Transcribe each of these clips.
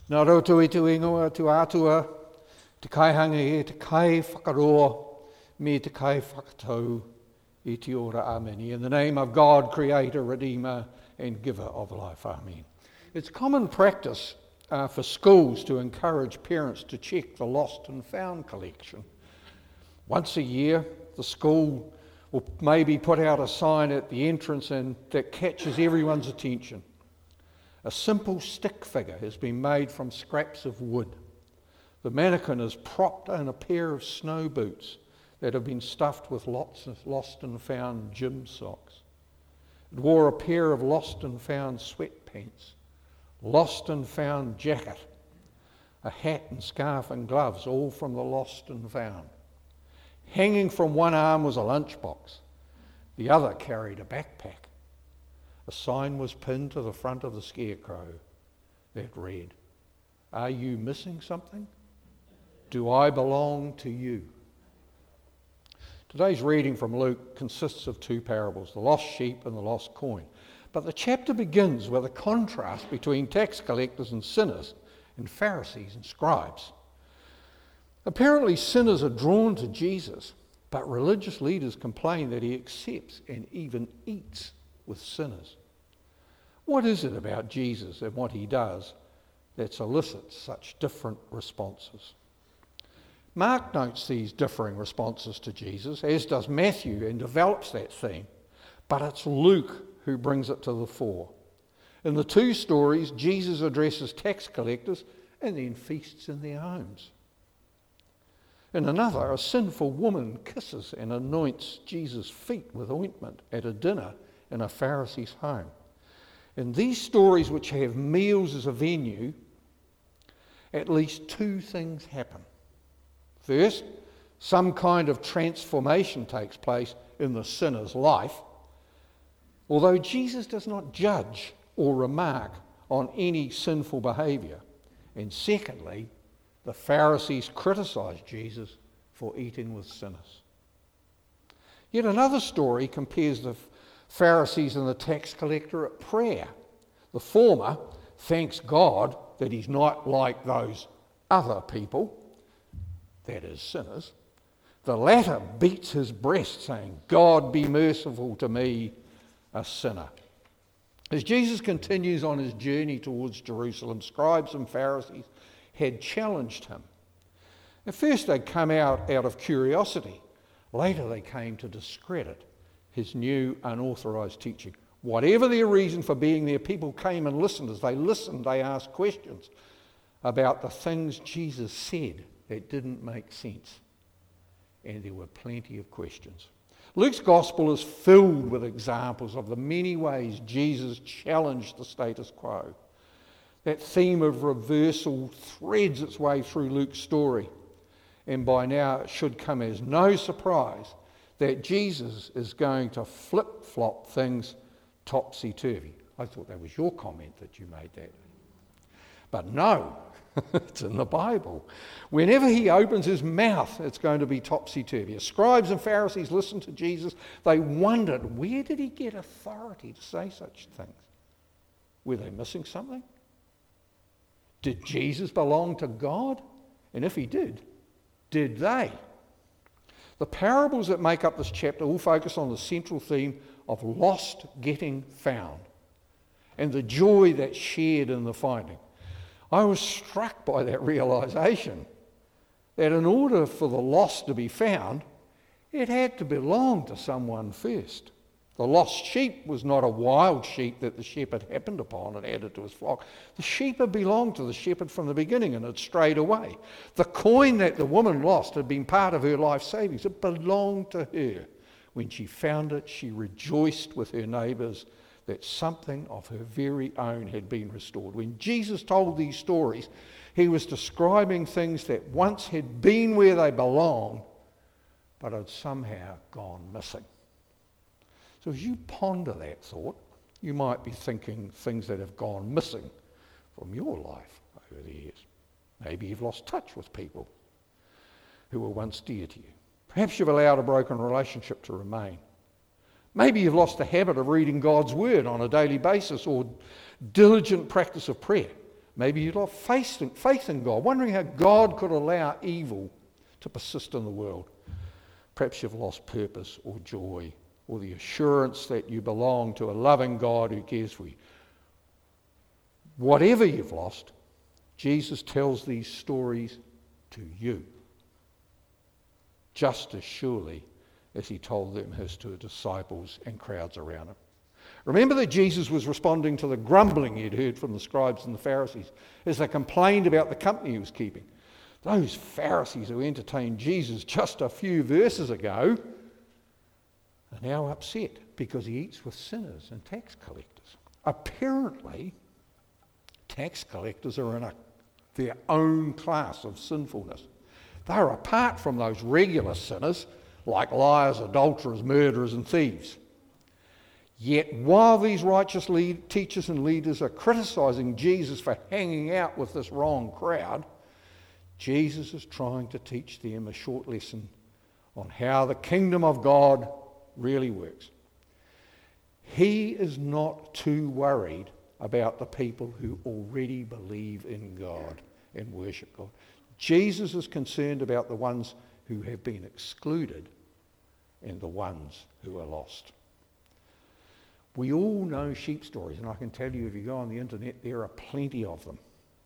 Nā rau tui tu ingoa, tu atua, te kai hangi e te kai whakaroa, me te kai whakatau i te ora. Amen. In the name of God, Creator, Redeemer, and Giver of life. Amen. It's common practice for schools to encourage parents to check the lost and found collection. Once a year, the school will maybe put out a sign at the entrance and that catches everyone's attention. A simple stick figure has been made from scraps of wood. The mannequin is propped in a pair of snow boots that have been stuffed with lots of lost and found gym socks. It wore a pair of lost and found sweatpants, lost and found jacket, a hat and scarf and gloves, all from the lost and found. Hanging from one arm was a lunchbox. The other carried a backpack. A sign was pinned to the front of the scarecrow that read, "Are you missing something? Do I belong to you?" Today's reading from Luke consists of two parables, the lost sheep and the lost coin. But the chapter begins with a contrast between tax collectors and sinners and Pharisees and scribes. Apparently sinners are drawn to Jesus, but religious leaders complain that he accepts and even eats with sinners. What is it about Jesus and what he does that elicits such different responses? Mark notes these differing responses to Jesus, as does Matthew, and develops that theme, but it's Luke who brings it to the fore. In the two stories, Jesus addresses tax collectors and then feasts in their homes. In another, a sinful woman kisses and anoints Jesus' feet with ointment at a dinner in a Pharisee's home. In these stories, which have meals as a venue, at least two things happen. First, some kind of transformation takes place in the sinner's life, although Jesus does not judge or remark on any sinful behaviour. And secondly, the Pharisees criticise Jesus for eating with sinners. Yet another story compares the Pharisees and the tax collector at prayer. The former thanks God that he's not like those other people, that is, sinners. The latter beats his breast, saying, "God be merciful to me, a sinner." As Jesus continues on his journey towards Jerusalem, scribes and Pharisees had challenged him. At first they'd come out of curiosity. Later they came to discredit his new unauthorised teaching. Whatever their reason for being there, people came and listened. As they listened, they asked questions about the things Jesus said that didn't make sense. And there were plenty of questions. Luke's gospel is filled with examples of the many ways Jesus challenged the status quo. That theme of reversal threads its way through Luke's story. And by now it should come as no surprise that Jesus is going to flip-flop things topsy-turvy. I thought that was your comment that you made that. But no, it's in the Bible. Whenever he opens his mouth, it's going to be topsy-turvy. As scribes and Pharisees listened to Jesus, they wondered, where did he get authority to say such things? Were they missing something? Did Jesus belong to God? And if he did they? The parables that make up this chapter all focus on the central theme of lost getting found and the joy that's shared in the finding. I was struck by that realisation that in order for the lost to be found, it had to belong to someone first. The lost sheep was not a wild sheep that the shepherd happened upon and added to his flock. The sheep had belonged to the shepherd from the beginning and had strayed away. The coin that the woman lost had been part of her life savings. It belonged to her. When she found it, she rejoiced with her neighbours that something of her very own had been restored. When Jesus told these stories, he was describing things that once had been where they belonged, but had somehow gone missing. So as you ponder that thought, you might be thinking things that have gone missing from your life over the years. Maybe you've lost touch with people who were once dear to you. Perhaps you've allowed a broken relationship to remain. Maybe you've lost the habit of reading God's word on a daily basis or diligent practice of prayer. Maybe you've lost faith in God, wondering how God could allow evil to persist in the world. Perhaps you've lost purpose or joy or the assurance that you belong to a loving God who cares for you. Whatever you've lost, Jesus tells these stories to you, just as surely as he told them his to disciples and crowds around him. Remember that Jesus was responding to the grumbling he'd heard from the scribes and the Pharisees as they complained about the company he was keeping. Those Pharisees who entertained Jesus just a few verses ago are now upset because he eats with sinners and tax collectors. Apparently, tax collectors are in their own class of sinfulness. They're apart from those regular sinners like liars, adulterers, murderers and thieves. Yet while these righteous teachers and leaders are criticising Jesus for hanging out with this wrong crowd, Jesus is trying to teach them a short lesson on how the kingdom of God really works. He is not too worried about the people who already believe in God and worship God. Jesus is concerned about the ones who have been excluded and the ones who are lost. We all know sheep stories, and I can tell you if you go on the internet, there are plenty of them.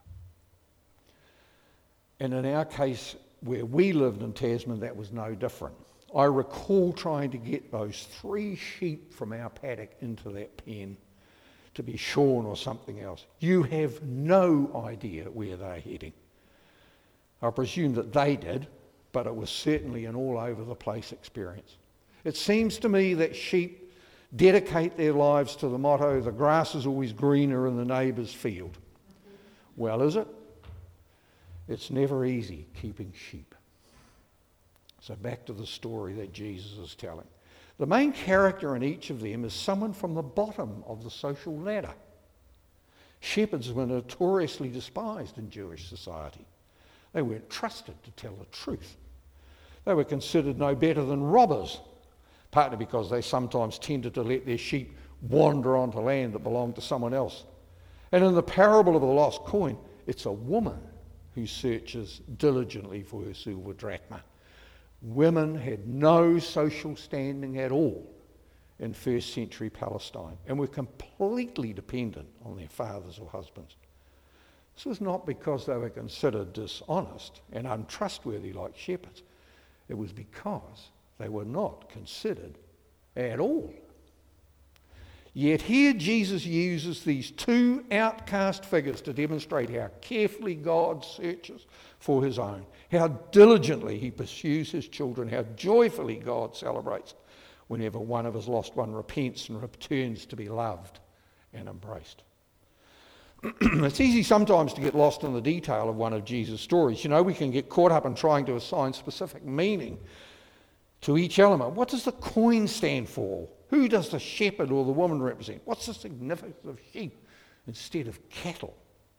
And in our case, where we lived in Tasman, that was no different. I recall trying to get those 3 sheep from our paddock into that pen to be shorn or something else. You have no idea where they're heading. I presume that they did, but it was certainly an all-over-the-place experience. It seems to me that sheep dedicate their lives to the motto, the grass is always greener in the neighbour's field. Well, is it? It's never easy keeping sheep. So back to the story that Jesus is telling. The main character in each of them is someone from the bottom of the social ladder. Shepherds were notoriously despised in Jewish society. They weren't trusted to tell the truth. They were considered no better than robbers, partly because they sometimes tended to let their sheep wander onto land that belonged to someone else. And in the parable of the lost coin, it's a woman who searches diligently for her silver drachma. Women had no social standing at all in first century Palestine and were completely dependent on their fathers or husbands. This was not because they were considered dishonest and untrustworthy like shepherds. It was because they were not considered at all. Yet here Jesus uses these 2 outcast figures to demonstrate how carefully God searches for his own, how diligently he pursues his children, how joyfully God celebrates whenever one of his lost ones repents and returns to be loved and embraced. It's easy sometimes to get lost in the detail of one of Jesus' stories. You know, we can get caught up in trying to assign specific meaning to each element. What does the coin stand for? Who does the shepherd or the woman represent? What's the significance of sheep instead of cattle?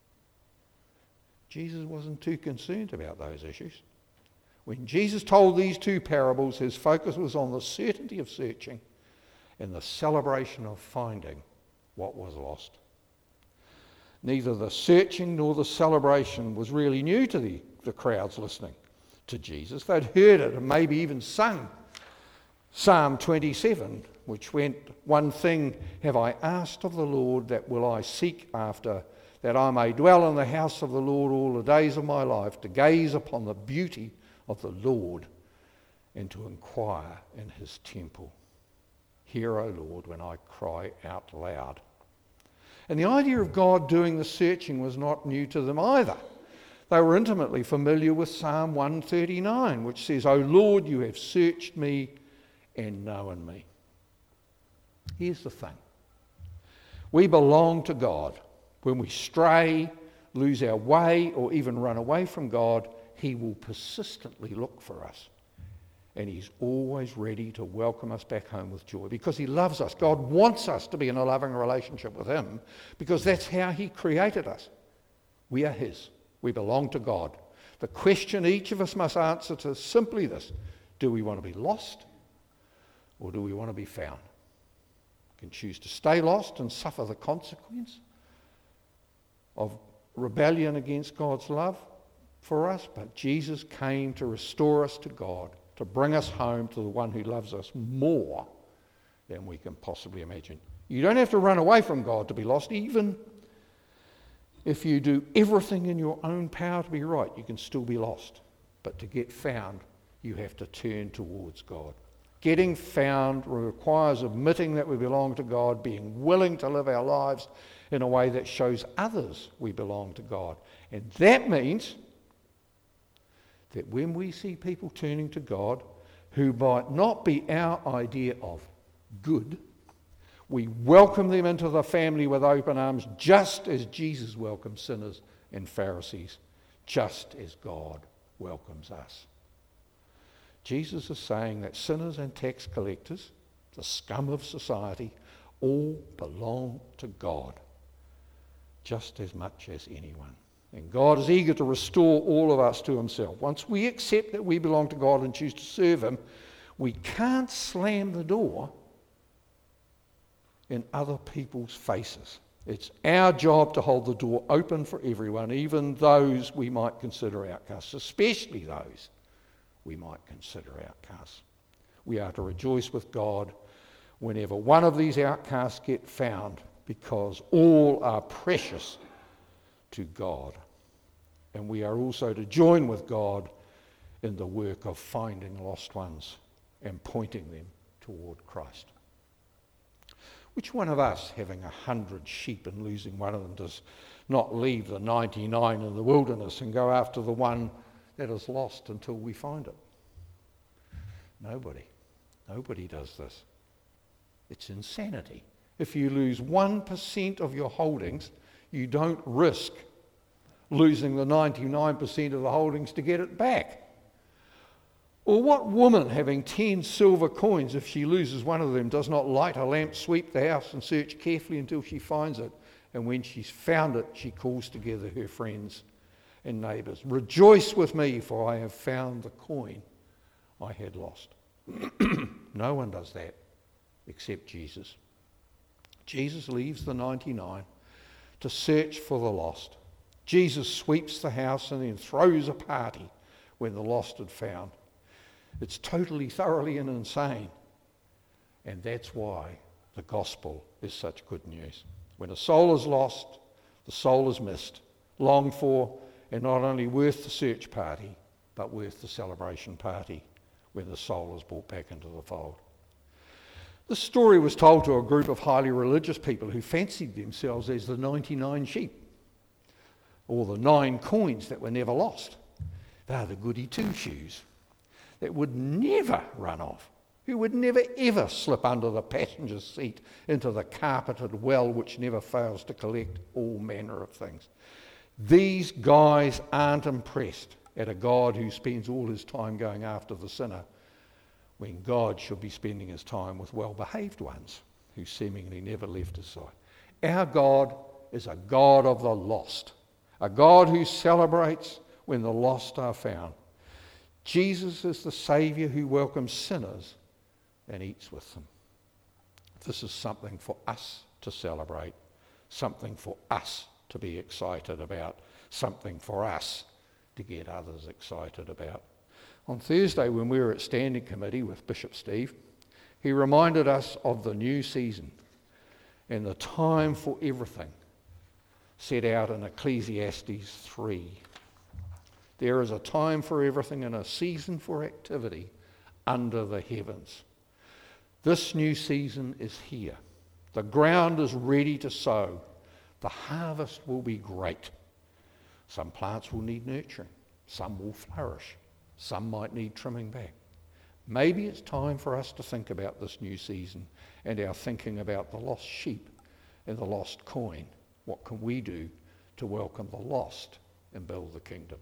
Jesus wasn't too concerned about those issues. When Jesus told these 2 parables, his focus was on the certainty of searching and the celebration of finding what was lost. Neither the searching nor the celebration was really new to the crowds listening to Jesus. They'd heard it and maybe even sung Psalm 27, which went, "One thing have I asked of the Lord, that will I seek after, that I may dwell in the house of the Lord all the days of my life, to gaze upon the beauty of the Lord and to inquire in his temple. Hear, O Lord, when I cry out loud." And the idea of God doing the searching was not new to them either. They were intimately familiar with Psalm 139, which says, "O Lord, you have searched me and known me." Here's the thing. We belong to God. When we stray, lose our way, or even run away from God, he will persistently look for us. And he's always ready to welcome us back home with joy because he loves us. God wants us to be in a loving relationship with him because that's how he created us. We are his. We belong to God. The question each of us must answer to is simply this: do we want to be lost or do we want to be found? We can choose to stay lost and suffer the consequence of rebellion against God's love for us, but Jesus came to restore us to God, to bring us home to the one who loves us more than we can possibly imagine. You don't have to run away from God to be lost. Even if you do everything in your own power to be right, you can still be lost. But to get found, you have to turn towards God. Getting found requires admitting that we belong to God, being willing to live our lives in a way that shows others we belong to God. And that means that when we see people turning to God who might not be our idea of good, we welcome them into the family with open arms, just as Jesus welcomed sinners and Pharisees, just as God welcomes us. Jesus is saying that sinners and tax collectors, the scum of society, all belong to God just as much as anyone. And God is eager to restore all of us to himself. Once we accept that we belong to God and choose to serve him, we can't slam the door in other people's faces. It's our job to hold the door open for everyone, even those we might consider outcasts, especially those we might consider outcasts. We are to rejoice with God whenever one of these outcasts get found, because all are precious to God. And we are also to join with God in the work of finding lost ones and pointing them toward Christ. Which one of us, having 100 sheep and losing one of them, does not leave the 99 in the wilderness and go after the one that is lost until we find it? Nobody. Nobody does this. It's insanity. If you lose 1% of your holdings, you don't risk losing the 99% of the holdings to get it back. Or what woman, having 10 silver coins, if she loses one of them, does not light a lamp, sweep the house and search carefully until she finds it? And when she's found it, she calls together her friends and neighbours. Rejoice with me, for I have found the coin I had lost. No one does that except Jesus. Jesus leaves the 99 to search for the lost. Jesus sweeps the house and then throws a party when the lost had found. It's totally, thoroughly and insane. And that's why the gospel is such good news. When a soul is lost, the soul is missed, longed for, and not only worth the search party, but worth the celebration party when the soul is brought back into the fold. This story was told to a group of highly religious people who fancied themselves as the 99 sheep, or the 9 coins that were never lost. They are the goody two-shoes that would never run off, who would never ever slip under the passenger seat into the carpeted well which never fails to collect all manner of things. These guys aren't impressed at a God who spends all his time going after the sinner, when God should be spending his time with well-behaved ones who seemingly never left his side. Our God is a God of the lost, a God who celebrates when the lost are found. Jesus is the Saviour who welcomes sinners and eats with them. This is something for us to celebrate, something for us to be excited about, something for us to get others excited about. On Thursday, when we were at Standing Committee with Bishop Steve, he reminded us of the new season and the time for everything set out in Ecclesiastes 3. There is a time for everything and a season for activity under the heavens. This new season is here. The ground is ready to sow. The harvest will be great. Some plants will need nurturing. Some will flourish. Some might need trimming back. Maybe it's time for us to think about this new season and our thinking about the lost sheep and the lost coin. What can we do to welcome the lost and build the kingdom?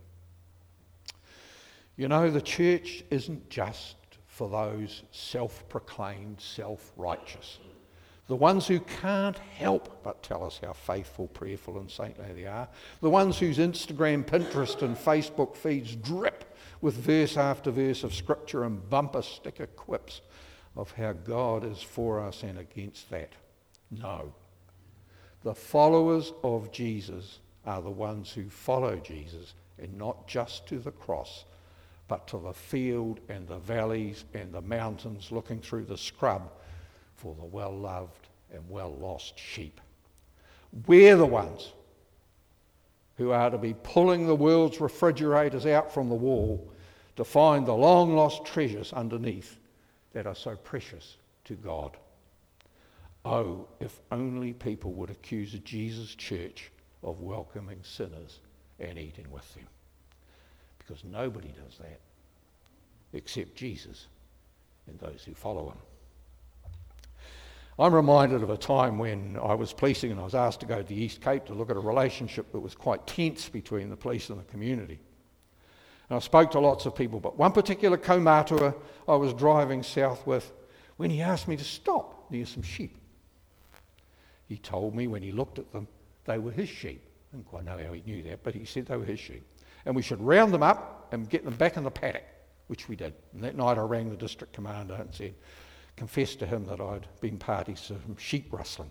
You know, the church isn't just for those self-proclaimed self-righteous, the ones who can't help but tell us how faithful, prayerful and saintly they are, the ones whose Instagram, Pinterest and Facebook feeds drip with verse after verse of scripture and bumper sticker quips of how God is for us and against that. No. The followers of Jesus are the ones who follow Jesus, and not just to the cross, but to the field and the valleys and the mountains, looking through the scrub for the well-loved and well-lost sheep. We're the ones who are to be pulling the world's refrigerators out from the wall to find the long-lost treasures underneath that are so precious to God. Oh, if only people would accuse Jesus' church of welcoming sinners and eating with them. Because nobody does that except Jesus and those who follow him. I'm reminded of a time when I was policing and I was asked to go to the East Cape to look at a relationship that was quite tense between the police and the community. And I spoke to lots of people, but one particular kaumatua I was driving south with, when he asked me to stop near some sheep. He told me when he looked at them, they were his sheep. I didn't quite know how he knew that, but he said they were his sheep. And we should round them up and get them back in the paddock, which we did. And that night I rang the district commander and said, confessed to him that I'd been party to some sheep rustling.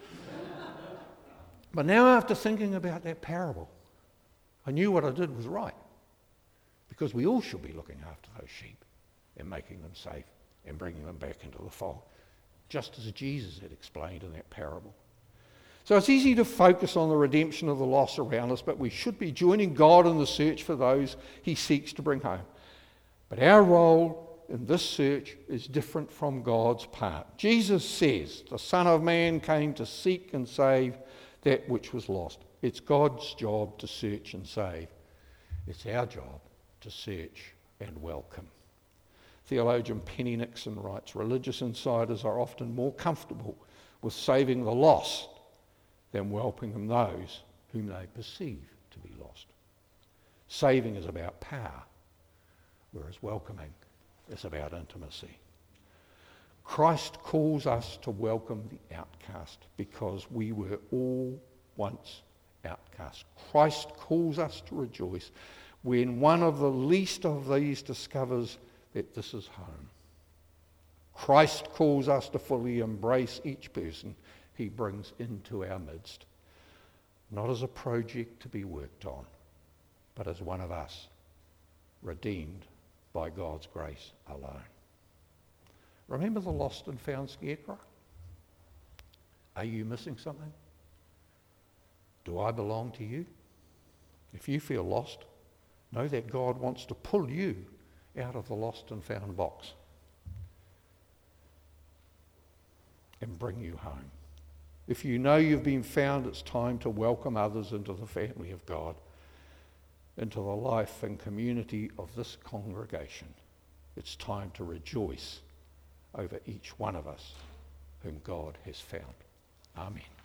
But now after thinking about that parable, I knew what I did was right. Because we all should be looking after those sheep and making them safe and bringing them back into the fold, just as Jesus had explained in that parable. So it's easy to focus on the redemption of the lost around us, but we should be joining God in the search for those he seeks to bring home. But our role in this search is different from God's part. Jesus says, the Son of Man came to seek and save that which was lost. It's God's job to search and save. It's our job to search and welcome. Theologian Penny Nixon writes, religious insiders are often more comfortable with saving the lost than welcoming those whom they perceive to be lost. Saving is about power, whereas welcoming is about intimacy. Christ calls us to welcome the outcast because we were all once outcast. Christ calls us to rejoice when one of the least of these discovers that this is home. Christ calls us to fully embrace each person he brings into our midst, not as a project to be worked on, but as one of us, redeemed by God's grace alone. Remember the lost and found scarecrow? Are you missing something? Do I belong to you? If you feel lost, know that God wants to pull you out of the lost and found box and bring you home. If you know you've been found, it's time to welcome others into the family of God, into the life and community of this congregation. It's time to rejoice over each one of us whom God has found. Amen.